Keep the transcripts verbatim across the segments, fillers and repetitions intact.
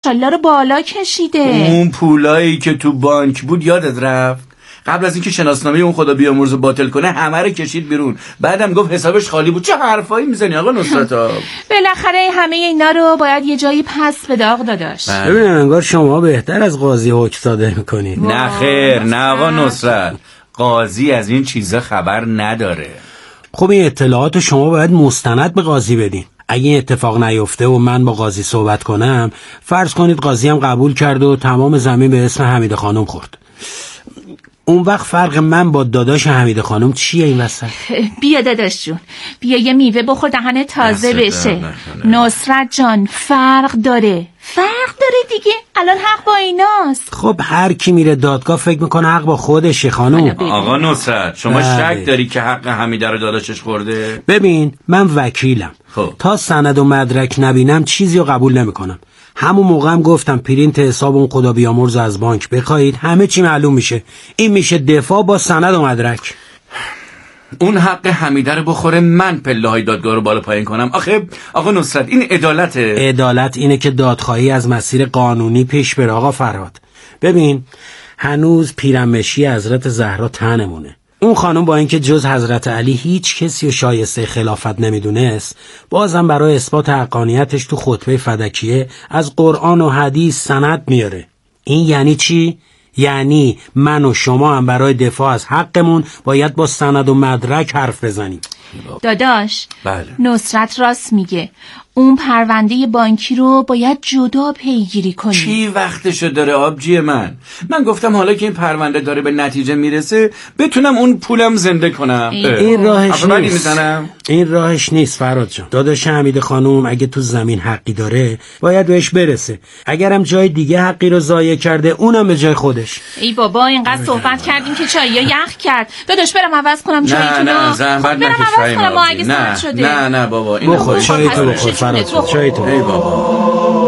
ماشاءالله رو بالا کشیده. اون پولایی که تو بانک بود یادت رفت؟ قبل از اینکه شناسنامه اون خدا بیامرز باطل کنه همه رو کشید بیرون، بعدم گفت حسابش خالی بود. چه حرفایی میزنی آقا نصرت؟ بالاخره همه اینا رو باید یه جایی پس به داغ داداش. ببین انگار شما بهتر از قاضی حکم صادر میکنید. نه خیر، نه آقا نصرت، قاضی از این چیزا خبر نداره. خب این اطلاعات شما باید مستند به قاضی بدین. اگه این اتفاق نیفته و من با قاضی صحبت کنم، فرض کنید قاضی هم قبول کرد و تمام زمین به اسم حمیده خانم خورد، اون وقت فرق من با داداش حمیده خانم چیه این وسط؟ بیا داداش جون، بیا یه میوه بخور دهنت تازه بشه. نصرت جان فرق داره، فرق داره دیگه، الان حق با ایناست. خب هر کی میره دادگاه فکر میکنه حق با خودشه خانم. آقا نصرت شما شک داری که حق حمیده رو داداشش خورده؟ ببین من وکیلم، خب. تا سند و مدرک نبینم چیزی رو قبول نمیکنم. همون موقع هم گفتم پرینت حساب اون خدا بیامرز از بانک بخواید همه چی معلوم میشه. این میشه دفاع با سند و مدرک. اون حق حمیده رو بخوره من پله های دادگاه رو بالا پایین کنم؟ آخه آقا نصرت این عدالته؟ عدالت اینه که دادخواهی از مسیر قانونی پیش بره آقا فرهاد. ببین هنوز پیرمشی حضرت زهرا تنمونه. اون خانم با اینکه جز حضرت علی هیچ کسی رو شایسته خلافت نمیدونست، بازم برای اثبات حقانیتش تو خطبه فدکیه از قرآن و حدیث سند میاره. این یعنی چی؟ یعنی من و شما هم برای دفاع از حقمون باید با سند و مدرک حرف بزنیم. داداش بله. نصرت راست میگه، اون پرونده بانکی رو باید جدا پیگیری کنی. چی وقتشو داره آبجی من؟ من گفتم حالا که این پرونده داره به نتیجه میرسه بتونم اون پولم زنده کنم. این, این راهش نیست. این راهش نیست فراد جان. داداش حمیده خانوم اگه تو زمین حقی داره باید بهش برسه. اگرم جای دیگه حقی رو ضایع کرده اونم به جای خودش. ای بابا اینقدر صحبت کردیم که چاییا یخ کرد. داداش برم عوض کنم چایتون رو. نه نه زحمت نکش فهیم آبجی. نه شده. نه نه بابا اینو بخور چایتو بخور فراد جان. چایتو ای بابا.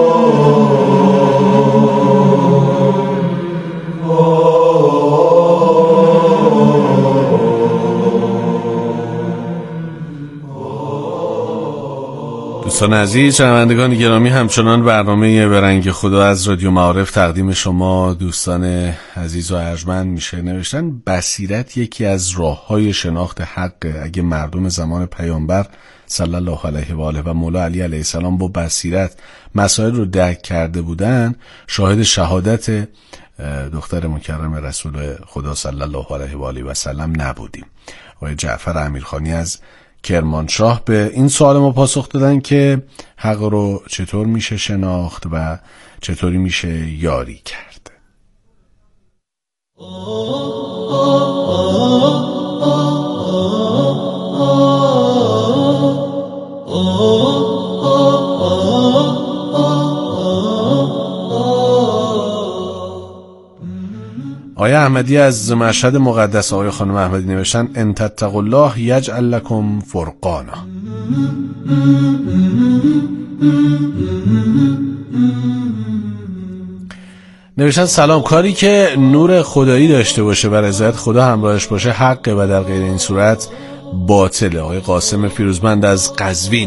دوستان عزیز، شنوندگان گرامی، همچنان برنامه به رنگ خدا از رادیو معارف تقدیم شما دوستان عزیز و ارجمند میشه. نوشتن بصیرت یکی از راه‌های شناخت حق. اگه مردم زمان پیامبر صلی الله علیه و آله و مولا علی علیه السلام با بصیرت مسائل رو درک کرده بودن، شاهد شهادت دختر مکرم رسول خدا صلی الله علیه و آله و سلم نبودیم. آقای جعفر امیرخانی از کرمانشاه به این سوال ما پاسخ دادن که حق رو چطور میشه شناخت و چطوری میشه یاری کرد. آیه احمدی از مشهد مقدس آقای خانم احمدی نوشتن ان تتقوا الله یجعل لکم فرقانا. نوشتن سلام، کاری که نور خدایی داشته باشه و رضایت خدا همراهش باشه حقه و در غیر این صورت باطله. آقای قاسم فیروزمند از قزوین.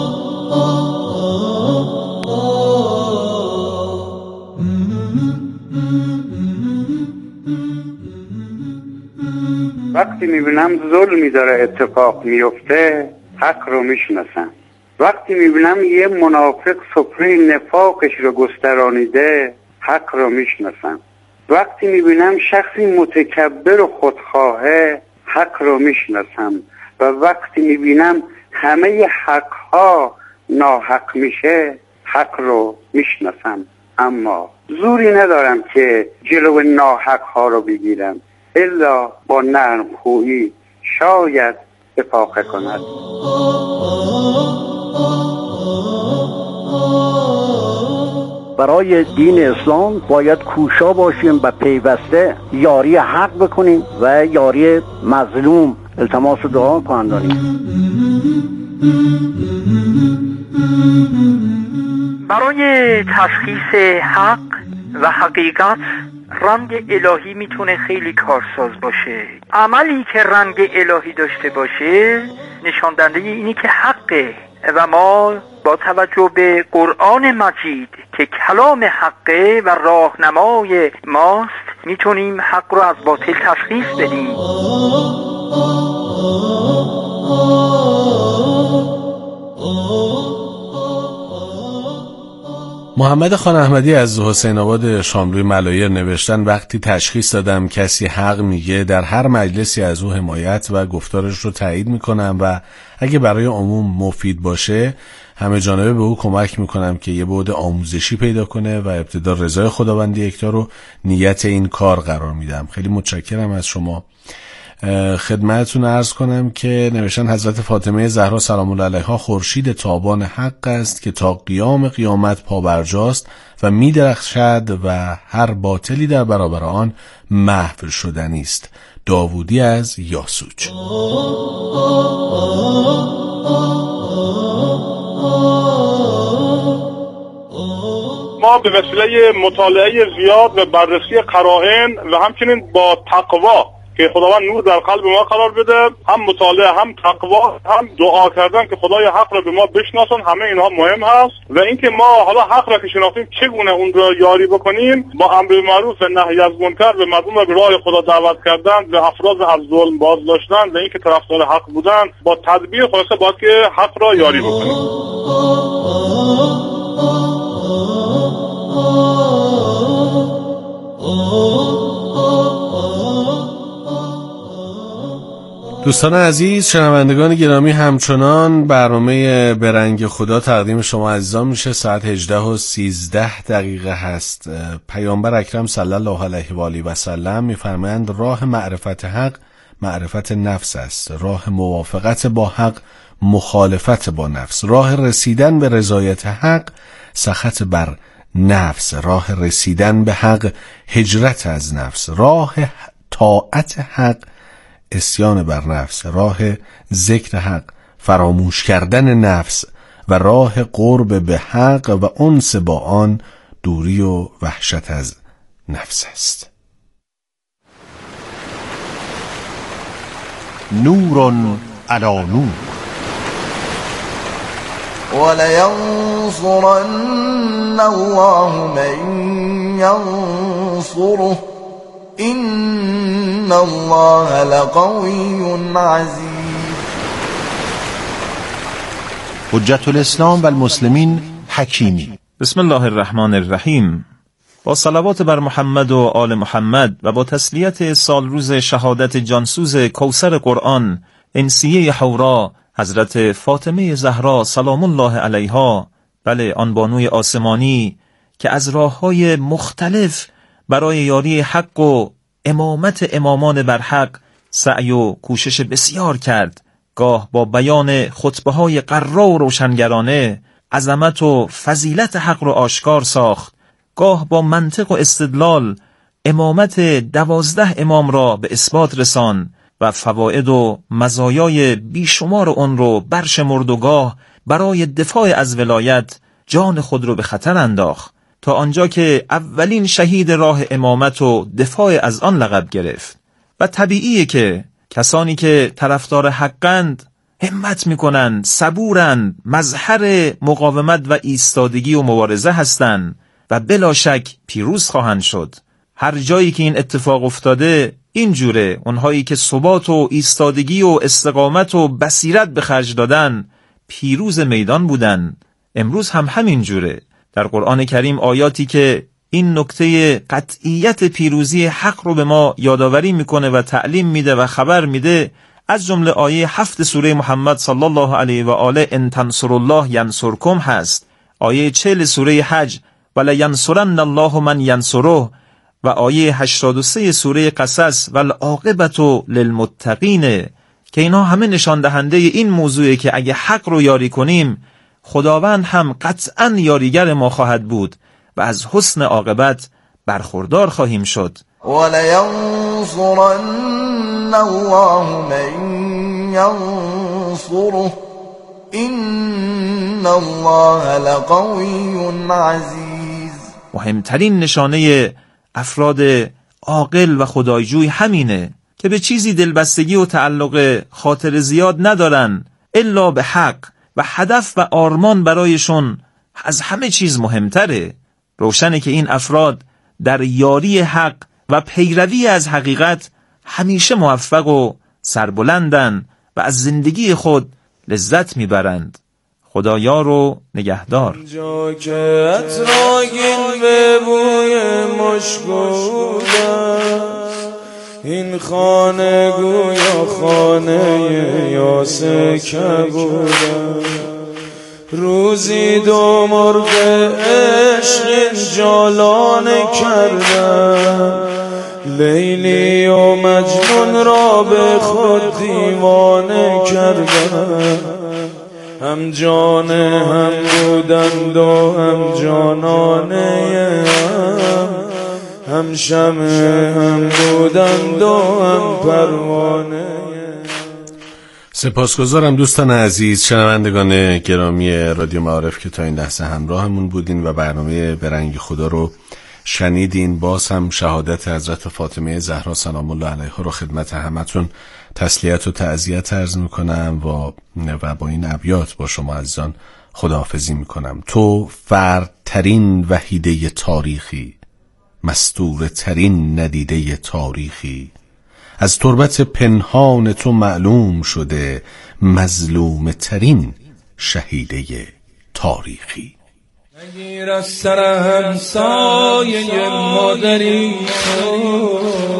وقتی میبینم ظلمی داره اتفاق میفته حق رو میشناسم. وقتی میبینم یه منافق سفره نفاقش رو گسترانیده حق رو میشناسم. وقتی میبینم شخصی متکبر و خودخواهه حق رو میشناسم. و وقتی میبینم همه حقها ناحق میشه حق رو میشناسم. اما زوری ندارم که جلو ناحقها رو بگیرم، الا با نرم خویی شاید افاقه کند. برای دین اسلام باید کوشا باشیم و پیوسته یاری حق بکنیم و یاری مظلوم التماس دعا کنیم. برای تشخیص حق و حقیقت رنگ الهی میتونه خیلی کارساز باشه. عملی که رنگ الهی داشته باشه نشان دهنده اینی که حقه. و ما با توجه به قرآن مجید که کلام حقه و راهنمای ماست میتونیم حق رو از باطل تشخیص بدیم. محمد خان احمدی از حسین آباد شاملوی ملایر نوشتن وقتی تشخیص دادم کسی حق میگه در هر مجلسی از او حمایت و گفتارش رو تایید میکنم و اگه برای عموم مفید باشه همه جانبه به او کمک میکنم که یه بعد آموزشی پیدا کنه و ابتدا رضای خداوند یکتا رو نیت این کار قرار میدم. خیلی متشکرم از شما. خدمتتون عرض کنم که نوشتن حضرت فاطمه زهرا سلام الله علیها خورشید تابان حق است که تا قیام قیامت پابرجاست و می درخشد و هر باطلی در برابر آن محو شدنی است. داوودی از یاسوج. ما به وسیله مطالعه زیاد و بررسی قرائن و همچنین با تقوا که خداوند نور در قلب ما قرار بده، هم مطالعه، هم تقوا، هم دعا کردن که خدای حق را به ما بشناسن، همه اینها مهم هست. و اینکه ما حالا حق را که شناختیم چگونه اون را یاری بکنیم، با امر معروف و نهی از منکر و مردم را به راه خدا دعوت کردن، به افراد از ظلم باز داشتن و اینکه طرفدار حق بودن، با تدبیر خلاصه باید که حق را یاری بکنیم. دوستان عزیز، شنوندگان گرامی، همچنان برنامه برنگ خدا تقدیم شما عزیزان میشه. ساعت هجده و سیزده دقیقه هست. پیامبر اکرم صلی الله علیه و آله و سلم میفرمایند راه معرفت حق معرفت نفس است، راه موافقت با حق مخالفت با نفس، راه رسیدن به رضایت حق سخط بر نفس، راه رسیدن به حق هجرت از نفس، راه طاعت حق اسیان بر نفس، راه ذکر حق فراموش کردن نفس و راه قرب به حق و انس با آن دوری و وحشت از نفس است. نور علی نور. ولینصرن الله من ینصره این الله لقوی عزیز. حجت الاسلام و المسلمین حکیمی. بسم الله الرحمن الرحیم. با صلوات بر محمد و آل محمد و با تسلیت سال روز شهادت جانسوز کوثر قرآن انسیه حورا حضرت فاطمه زهرا سلام الله علیها، بله آن بانوی آسمانی که از راه‌های مختلف برای یاری حق و امامت امامان بر حق سعی و کوشش بسیار کرد، گاه با بیان خطبه‌های قرا و روشنگرانه عظمت و فضیلت حق رو آشکار ساخت، گاه با منطق و استدلال امامت دوازده امام را به اثبات رسان و فواید و مزایای بیشمار اون رو برشمرد و گاه برای دفاع از ولایت جان خود رو به خطر انداخت، تا آنجا که اولین شهید راه امامت و دفاع از آن لقب گرفت. و طبیعیه که کسانی که طرفدار حقند همت میکنند، صبورند، مظهر مقاومت و ایستادگی و مبارزه هستند و بلا شک پیروز خواهند شد. هر جایی که این اتفاق افتاده اینجوره، اونهایی که ثبات و ایستادگی و استقامت و بصیرت به خرج دادن پیروز میدان بودن. امروز هم همین جوره. در قرآن کریم آیاتی که این نکته قطعیت پیروزی حق رو به ما یادآوری میکنه و تعلیم میده و خبر میده، از جمله آیه هفت سوره محمد صلی الله علیه و آله ان تنصر الله ینصرکم هست، آیه چهل سوره حج ولا ینصرن الله من ینصره و آیه هشتاد و سه سوره قصص والعاقبت للمتقین، که اینا همه نشان دهنده این موضوعه که اگه حق رو یاری کنیم خداوند هم قطعاً یاریگر ما خواهد بود و از حسن عاقبت برخوردار خواهیم شد. ولینصرن الله من ینصره این الله لقوی عزیز. مهمترین نشانه افراد عاقل و خدایجوی همینه که به چیزی دلبستگی و تعلق خاطر زیاد ندارن الا به حق و هدف و آرمان برایشون از همه چیز مهمتره. روشنه که این افراد در یاری حق و پیروی از حقیقت همیشه موفق و سربلندن و از زندگی خود لذت میبرند. خدایا رو نگهدار. جا که اتراگین به بوی مشکودم، این خانه گویا خانه یاسه کبودم. روزی دو مرغ عشق جالانه کردم، لیلی و مجنون را به خود دیوانه کردم. هم جان هم بودند و هم جانانه، هم هم شمع هم بودند و هم پروانه. سپاسگزارم دوستان عزیز، شنوندگان گرامی رادیو معارف که تا این لحظه همراهمون بودین و برنامه به رنگ خدا رو شنیدین. باز هم شهادت حضرت فاطمه زهرا سلام الله علیها رو خدمت همتون تسلیت و تعزیت عرض میکنم و و با این ابیات با شما عزیزان خداحافظی میکنم. تو فردترین وحیده تاریخی، مستورترین ندیده تاریخی، از تربت پنهان تو معلوم شده مظلوم ترین شهیده تاریخی. نگیر از سر همسایه مادری تو،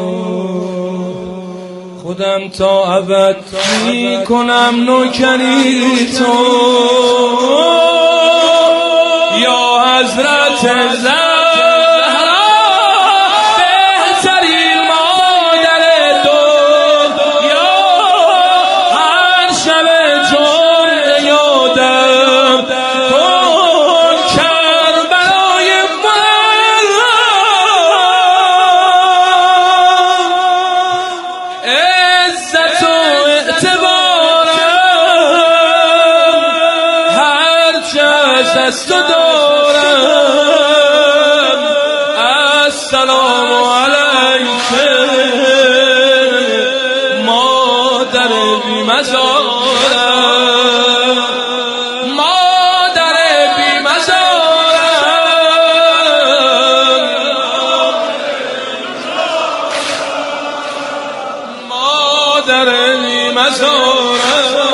خودم تا ابد می کنم نوکری تو. یا حضرت زهرا بهترین مادر دنیا، هر شب جمعه یادم کن کربلای من. عزت و اعتبارم هر چه از تو دارم. السلام علیک مادر بی مزارم، مادر بی مزارم، مادر بی مزارم.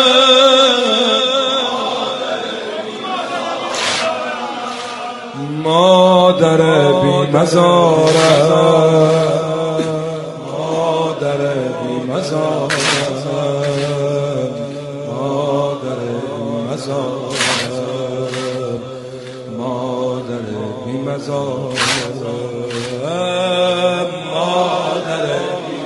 مادر بی مزارم، مادر بی مزارم، مادر بی مزارم، مادر بی مزارم، مادر بی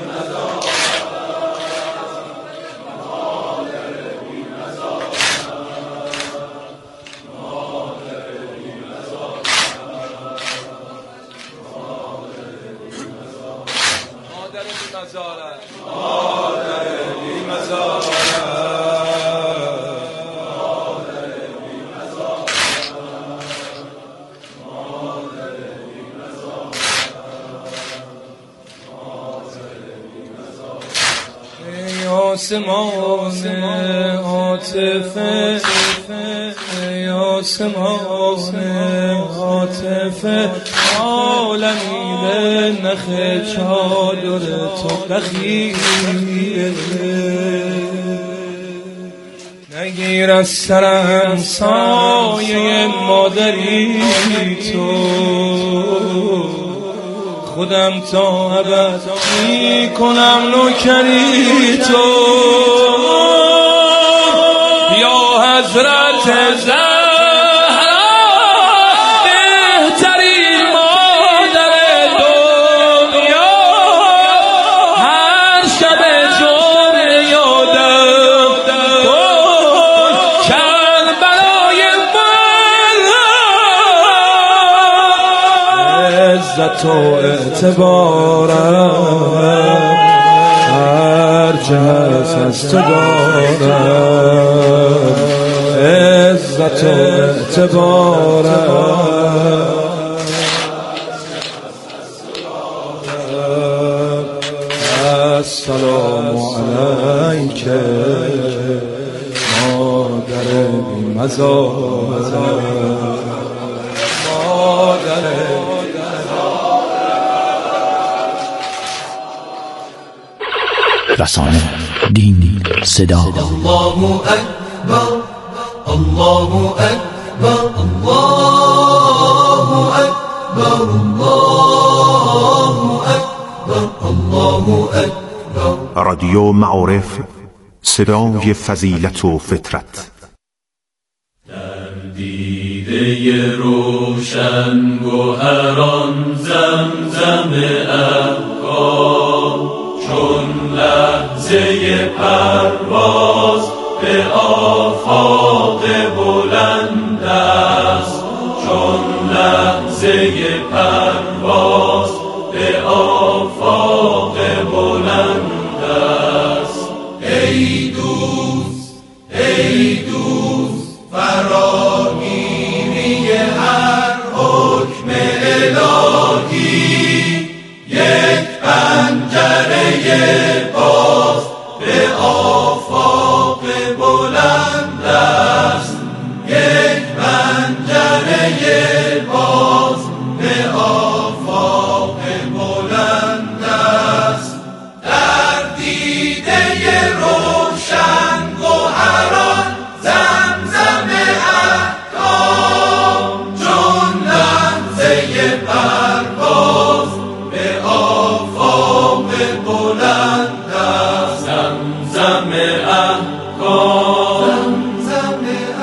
آسمان عاطفه، ای آسمان عاطفه، عالمی به نخ چادر تو بخیه. نگیر از سرم سایه مادری تو، خودم تا ابد می کنم نوکری تو. یا حضرت زهرا بهترین مادر دنیا، هر شب جمعه یادم کن کربلای من. عزت و اعتبارم هر چه هست از تو دارم. عزت و اعتبارم السلام علیک مادر نزارد مادر رسانه دین صدا. الله اکبر الله اکبر الله اکبر الله اکبر الله اکبر. رادیو معارف، صدای فضیلت و فطرت. در دیده روشن گوهران زمزم افکار، چون لحظه پرواز به آفاق بلند است، چون لحظه پرواز به آفاق بلند است. ای دوست ای دوست فراگیری هر حکم الهی، یک پنجره باز به آفاق بلند است، یک پنجره باز به آفاق بلند است. در دیده روشن گوهران زمزم احکام، چون لحظه پرواز به آفاق بلند است. زمزم احکام، زمزم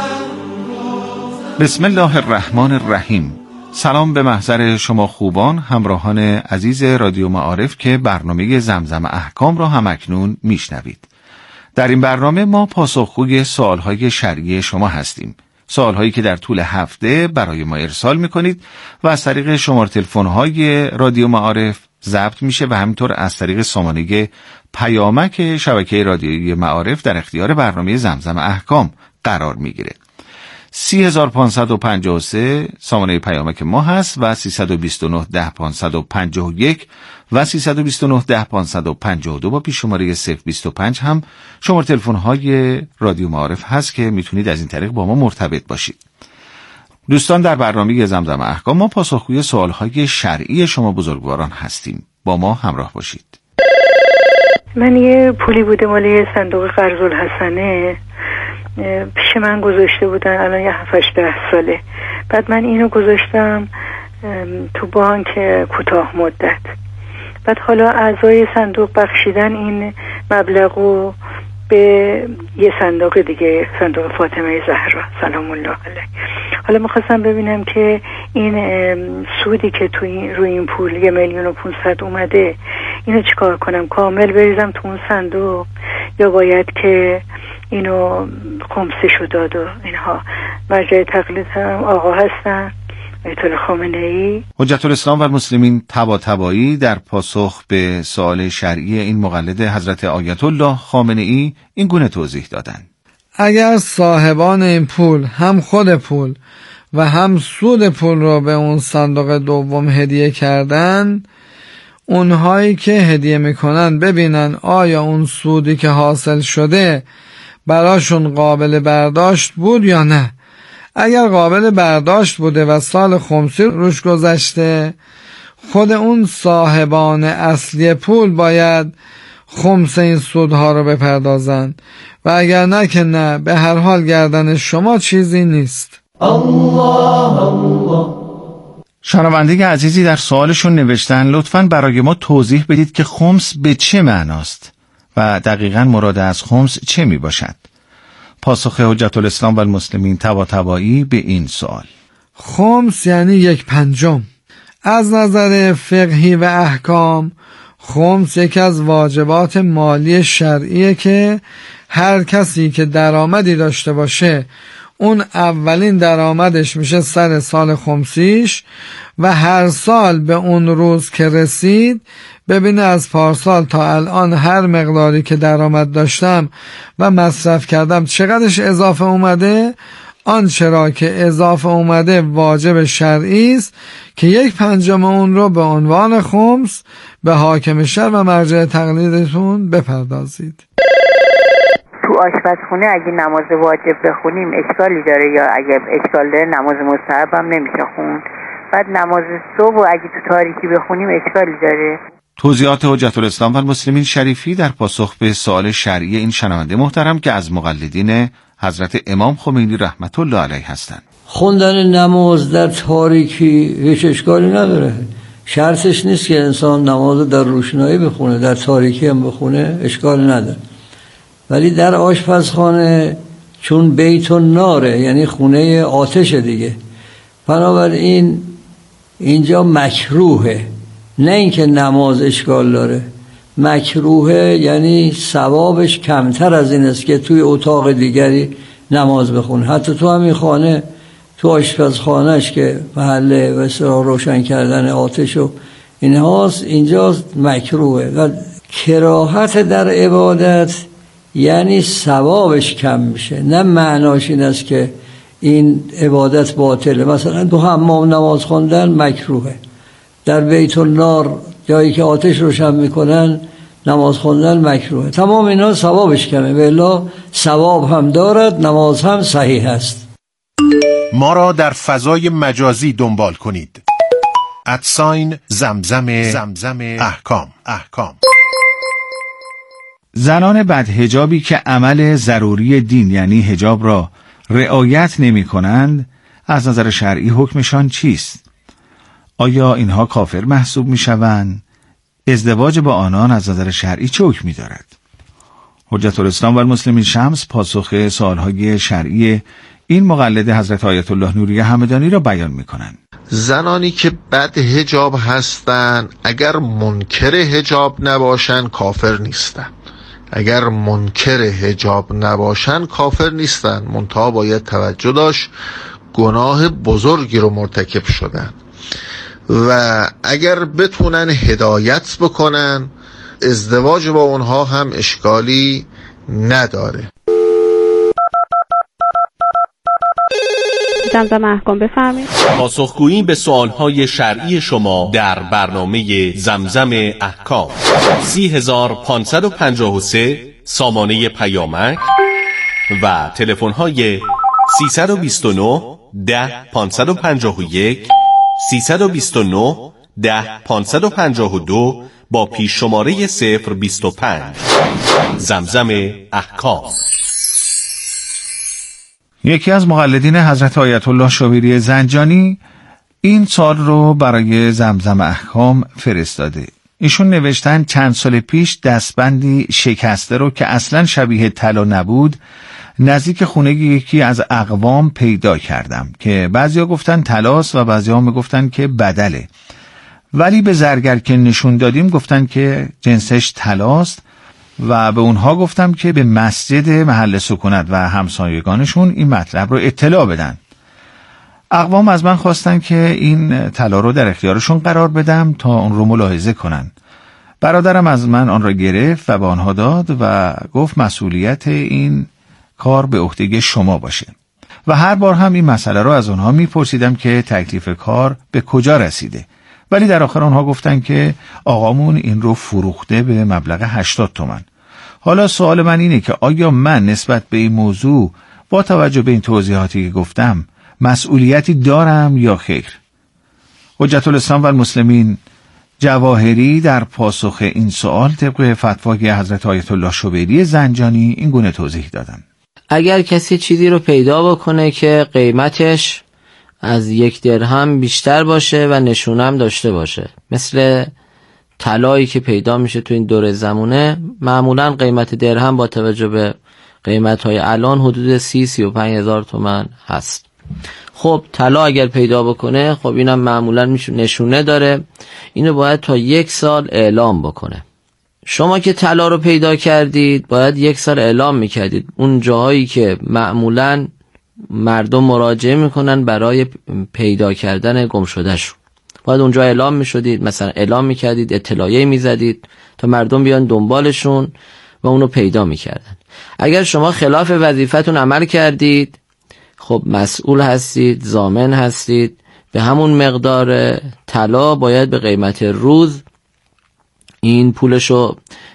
احکام. بسم الله الرحمن الرحیم. سلام به محضر شما خوبان همراهان عزیز رادیو معارف که برنامه زمزم احکام را همکنون میشنوید. در این برنامه ما پاسخگوی سوالهای شرعی شما هستیم. سوالهایی که در طول هفته برای ما ارسال میکنید و از طریق شماره تلفن‌های رادیو معارف ضبط میشه و همینطور از طریق سامانه پیامک شبکه رادیویی معارف در اختیار برنامه زمزم احکام قرار میگیره. سی هزار پانصد و پنجاه و سه سامانه پیامک ما هست و سیصد و بیست و نه ده پانصد و پنجاه و یک و سیصد و بیست و نه ده پانصد و پنجاه و دو با پیش شماره صفر بیست و پنج هم شماره تلفن‌های رادیو معارف هست که میتونید از این طریق با ما مرتبط باشید. دوستان، در برنامه زمزم احکام ما پاسخگوی سوالهای شرعی شما بزرگواران هستیم. با ما همراه باشید. من یه پولی بوده مالی صندوق قرض الحسنه پیش من گذاشته بودن، الان یه هفتش ده ساله. بعد من اینو گذاشتم تو بانک کوتاه مدت. بعد حالا اعضای صندوق بخشیدن این مبلغو به یه صندوق دیگه، صندوق فاطمه زهرا سلام الله علیه. حالا میخواستم ببینم که این سودی که تو این روی این پول یه میلیون و پونصد اومده، اینو چیکار کنم؟ کامل بریزم تو اون صندوق یا باید که اینو خمسشو داد و اینها؟ مرجع تقلید هم آقا هستن آیت الله خامنه ای. حجت الاسلام و المسلمین طباطبایی در پاسخ به سوال شرعی این مقلد حضرت آیت الله خامنه ای این گونه توضیح دادند: اگر صاحبان این پول هم خود پول و هم سود پول را به اون صندوق دوم هدیه کردن، اونهایی که هدیه میکنن ببینن آیا اون سودی که حاصل شده براشون قابل برداشت بود یا نه. اگر قابل برداشت بوده و سال خمسی روش گذشته، خود اون صاحبان اصلی پول باید خمس این سودها رو بپردازن و اگر نه که نه، به هر حال گردن شما چیزی نیست. الله الله. شنونده عزیزی در سوالشون نوشتن لطفاً برای ما توضیح بدید که خمس به چه معناست و دقیقاً مراد از خمس چه می باشد؟ پاسخ حجت الاسلام و المسلمین طباطبایی به این سوال: خمس یعنی یک پنجم. از نظر فقهی و احکام، خمس یکی از واجبات مالی شرعیه که هر کسی که درآمدی داشته باشه، اون اولین درآمدش میشه سر سال خمسیش و هر سال به اون روز که رسید ببینه از پارسال تا الان هر مقداری که درآمد داشتم و مصرف کردم چقدرش اضافه اومده. آنچه را که اضافه اومده واجب شرعی است که یک پنجم اون رو به عنوان خمس به حاکم شرع و مرجع تقلیدتون بپردازید. تو آشپزخونه اگه نماز واجب بخونیم اشکالی داره یا اگه اشکال داره نماز مستحب هم نمیشه خوند؟ بعد نماز صبح اگه تو تاریکی بخونیم اشکالی داره؟ توضیحات حجت الاسلام و المسلمین شریفی در پاسخ به سوال شرعی این شنونده محترم که از مقلدین حضرت امام خمینی رحمت الله علیه هستند. خوندن نماز در تاریکی هیچ اشکالی نداره. شرطش نیست که انسان نماز در روشنایی بخونه، در تاریکی هم بخونه اشکال نداره. ولی در آشپزخانه چون بیت الناره یعنی خونه آتش دیگه، بنابراین اینجا مکروهه، نه اینکه نماز اشکال داره. مکروهه یعنی ثوابش کمتر از این است که توی اتاق دیگری نماز بخونه. حتی تو همین خانه، تو آشپزخانهش که محل بسیار روشن کردن آتش و اینهاست، اینجا مکروهه. و کراهت در عبادت یعنی ثوابش کم میشه، نه معناش این است که این عبادت باطله. مثلا تو حمام نماز خوندن مکروهه، در بیت النار جایی که آتش روشن میکنن نماز خوندن مکروهه. تمام اینا ثوابش کمه، به الا ثواب هم دارد، نماز هم صحیح است. ما را در فضای مجازی دنبال کنید. ادساین زمزم زمزم احکام احکام. زنان بدحجابی که عمل ضروری دین یعنی حجاب را رعایت نمی کنند، از نظر شرعی حکمشان چیست؟ آیا اینها کافر محسوب می شوند؟ ازدواج با آنان از نظر شرعی چه حکمی دارد؟ حجت الاسلام و المسلمین شمس پاسخ سوالهای شرعی این مقلد حضرت آیت الله نوری همدانی را بیان می کنند. زنانی که بد حجاب هستند اگر منکر حجاب نباشن کافر نیستن. اگر منکر حجاب نباشن کافر نیستن، منتها باید توجه داشت گناه بزرگی رو مرتکب شدن و اگر بتونن هدایت بکنن ازدواج با اونها هم اشکالی نداره. زمزم احکام بفرمایید. پاسخگویی به سوالهای شرعی شما در برنامه زمزم احکام. سی هزار پانصد و پنجاه و سه سامانه پیامک و تلفن‌های سیصد و بیست و نه ده پانصد و پنجاه و یک، سیصد و بیست و نه ده پانصد و پنجاه و دو با پیش شماره صفر بیست و پنج. زمزم احکام. یکی از مقلدین حضرت آیت الله شبیری زنجانی این سال رو برای زمزم احکام فرستاده. ایشون نوشتن چند سال پیش دستبندی شکسته رو که اصلا شبیه طلا نبود نزدیک خونه یکی از اقوام پیدا کردم که بعضیا گفتن طلاست و بعضیا میگفتن که بدله، ولی به زرگر که نشون دادیم گفتن که جنسش طلاست و به اونها گفتم که به مسجد محل سکونت و همسایگانشون این مطلب رو اطلاع بدن. اقوام از من خواستن که این طلا رو در اختیارشون قرار بدم تا اون رو ملاحظه کنن. برادرم از من آن را گرفت و به آنها داد و گفت مسئولیت این کار به عهده شما باشه. و هر بار هم این مسئله رو از اونها میپرسیدم که تکلیف کار به کجا رسیده، ولی در آخر آنها گفتن که آقامون این رو فروخته به مبلغ هشتاد تومن. حالا سوال من اینه که آیا من نسبت به این موضوع با توجه به این توضیحاتی که گفتم مسئولیتی دارم یا خیر؟ حجت الاسلام و المسلمین جواهری در پاسخ این سوال طبق فتوای حضرت آیت الله شبیری زنجانی این گونه توضیح دادن. اگر کسی چیزی رو پیدا بکنه که قیمتش از یک درهم بیشتر باشه و نشونم داشته باشه، مثل طلایی که پیدا میشه تو این دور زمونه، معمولا قیمت درهم با توجه به قیمت‌های الان حدود سی سی و پنج هزار تومان هست. خب طلا اگر پیدا بکنه، خب اینم معمولا نشونه داره، اینو باید تا یک سال اعلام بکنه. شما که طلا رو پیدا کردید باید یک سال اعلام میکردید اون جاهایی که معمولا مردم مراجعه میکنن برای پیدا کردن گم شده شون، باید اونجا اعلام میشدید، مثلا اعلام میکردید، اطلاعیه میزدید تا مردم بیان دنبالشون و اونو پیدا میکردن. اگر شما خلاف وظیفتون عمل کردید، خب مسئول هستید، ضامن هستید، به همون مقدار طلا باید به قیمت روز این پولشو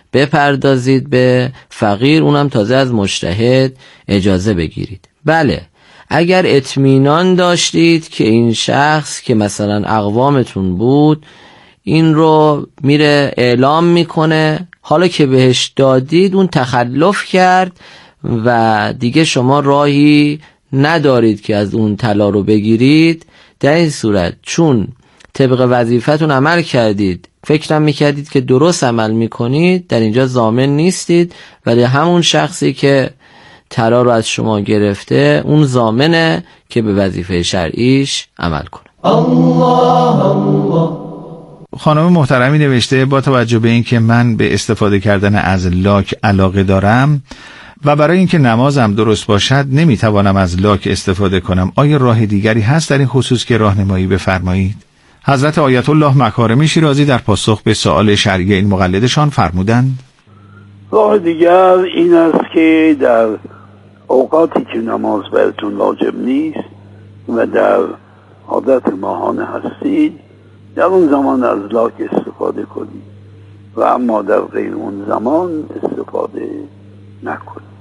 بپردازید به فقیر، اونم تازه از مجتهد اجازه بگیرید. بله، اگر اطمینان داشتید که این شخص که مثلا اقوامتون بود این رو میره اعلام میکنه، حالا که بهش دادید اون تخلف کرد و دیگه شما راهی ندارید که از اون طلا رو بگیرید، در این صورت چون طبق وظیفتون عمل کردید، فکرم میکردید که درست عمل میکنید، در اینجا ضامن نیستید، ولی همون شخصی که طلا رو از شما گرفته اون ضامنه که به وظیفه شرعیش عمل کنه. الله الله. خانم محترمی نوشته با توجه به اینکه من به استفاده کردن از لاک علاقه دارم و برای اینکه نمازم درست باشد نمیتوانم از لاک استفاده کنم، آیا راه دیگری هست در این خصوص که راهنمایی بفرمایید؟ حضرت آیت الله مکارمی شیرازی در پاسخ به سوال شرعی این مقلدشان فرمودند: راه دیگر این است که در اوقاتی که نماز براتون واجب نیست و در عادت ماهانه هستید، در اون زمان از لاک استفاده کنید و اما در غیر اون زمان استفاده نکنید.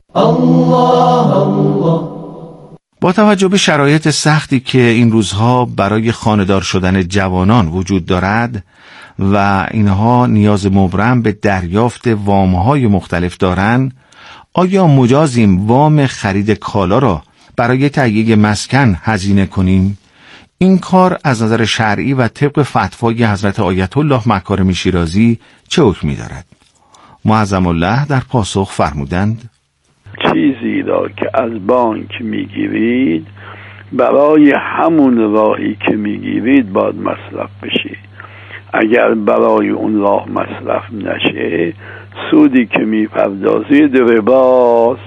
الله الله. با توجه به شرایط سختی که این روزها برای خانه‌دار شدن جوانان وجود دارد و اینها نیاز مبرم به دریافت وام‌های مختلف دارند، آیا مجازیم وام خرید کالا را برای تهیه مسکن هزینه کنیم؟ این کار از نظر شرعی و طبق فتوای حضرت آیت الله مکارمی شیرازی چه حکمی دارد؟ معظم الله در پاسخ فرمودند: چیزی را که از بانک میگیرید برای همون راهی که میگیرید باید مصرف بشه. اگر برای اون راه مصرف نشه سودی که میپردازید رباست.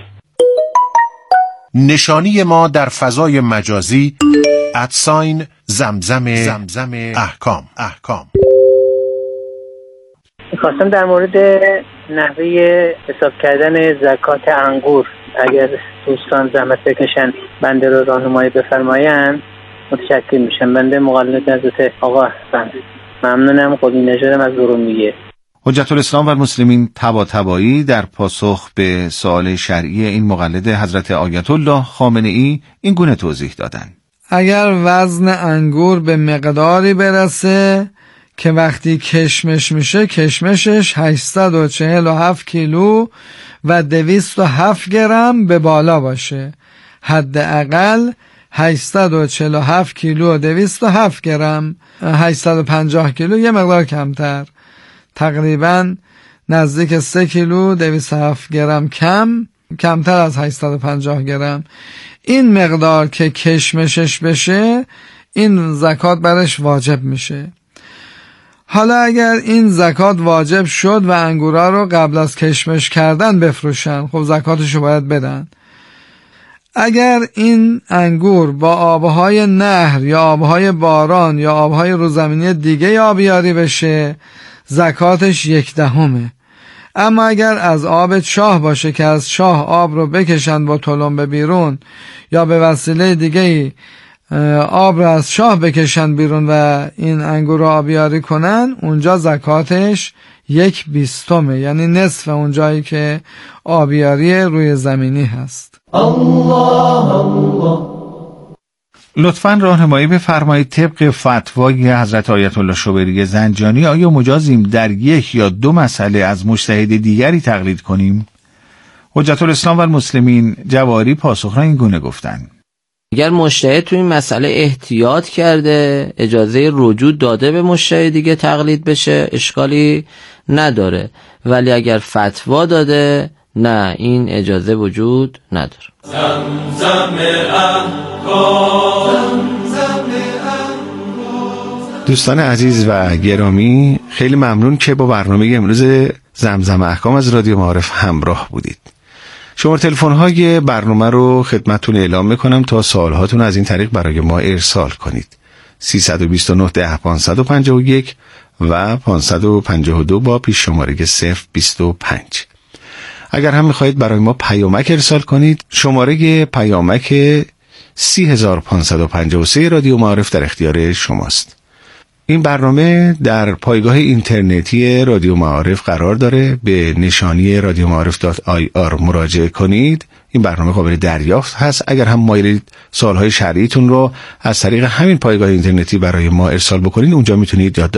نشانی ما در فضای مجازی ادساین زمزم زمزم احکام احکام. میخواستم در مورد نحوه حساب کردن زکات انگور اگر دوستان زحمت بکشن بنده رو راهنمایی بفرمایند متشکر میشم. بنده مقلد حضرت آقا هستم. ممنونم. قلی نژادم از ارومیه. حجت الاسلام و المسلمین طباطبایی در پاسخ به سوال شرعی این مقلد حضرت آیت الله خامنه‌ای این گونه توضیح دادند: اگر وزن انگور به مقداری برسه که وقتی کشمش میشه کشمشش هشتصد و چهل و هفت کیلو و دویست و هفت گرم به بالا باشه، حداقل هشتصد و چهل و هفت کیلو و دویست و هفت گرم، هشتصد و پنجاه کیلو یه مقدار کمتر، تقریبا نزدیک سه کیلو دویست و هفت گرم کم، کمتر از هشتصد و پنجاه گرم. این مقدار که کشمشش بشه این زکات برش واجب میشه. حالا اگر این زکات واجب شد و انگورا رو قبل از کشمش کردن بفروشن، خب زکاتشو باید بدن. اگر این انگور با آبهای نهر یا آبهای باران یا آبهای روزمینی دیگه آبیاری بشه زکاتش یک دهمه. اما اگر از آب چاه باشه که از چاه آب رو بکشن با تلمبه بیرون یا به وسیله دیگه آب رو از چاه بکشن بیرون و این انگور رو آبیاری کنن، اونجا زکاتش یک بیستمه، یعنی نصف اون جایی که آبیاری روی زمینی هست. الله الله. لطفاً راهنمایی بفرمایید طبق فتوای حضرت آیت الله شوبری زنجانی آیا مجازیم در یک یا دو مسئله از مجتهد دیگری تقلید کنیم؟ حجت الاسلام و المسلمین جواری پاسخ را این گونه گفتند: اگر مجتهد تو این مسئله احتیاط کرده اجازه رجوع داده به مجتهد دیگه تقلید بشه اشکالی نداره، ولی اگر فتوا داده نه، این اجازه وجود نداره. زمزم احکام. دوستان عزیز و گرامی، خیلی ممنون که با برنامه امروز زمزم احکام از رادیو معارف همراه بودید. شماره تلفن های برنامه رو خدمتتون اعلام میکنم تا سوالهاتون از این طریق برای ما ارسال کنید: سیصد و بیست و نه ده پانصد و پنجاه و یک و پانصد و پنجاه و دو با پیش شماره صفر بیست و پنج. اگر هم میخواهید برای ما پیامک ارسال کنید، شماره پیامک سی هزار پانصد و پنجاه و سه رادیو معارف در اختیار شماست. این برنامه در پایگاه اینترنتی رادیو معارف قرار داره. به نشانی رادیو معارف دات آی آر مراجعه کنید. این برنامه قابل دریافت هست. اگر هم مایلید سوالهای شرعیتون رو از طریق همین پایگاه اینترنتی برای ما ارسال بکنید، اونجا میتونید یادداشت